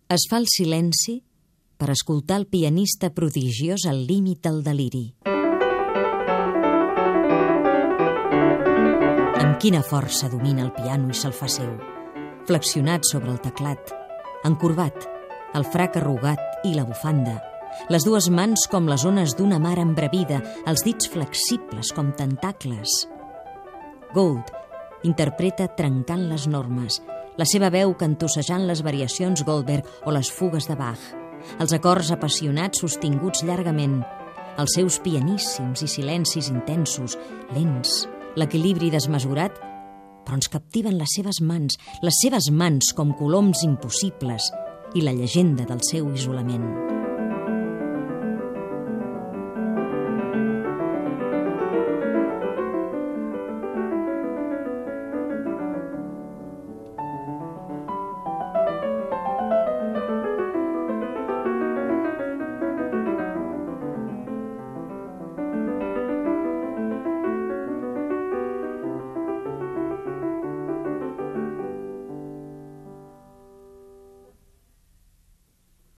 Es fa el silenci per escoltar el pianista prodigiós al límit del deliri. Amb quina força domina el piano i se'l fa seu, flexionat sobre el teclat, encorbat, el frac arrugat i la bufanda, les dues mans com les ones d'una mar embravida, els dits flexibles com tentacles. Gould interpreta trencant les normes, la seva veu cantussejant les variacions Goldberg o les fugues de Bach, els acords apassionats sostinguts llargament, els seus pianíssims i silencis intensos, lents, l'equilibri desmesurat, però ens captiven les seves mans com coloms impossibles i la llegenda del seu isolament.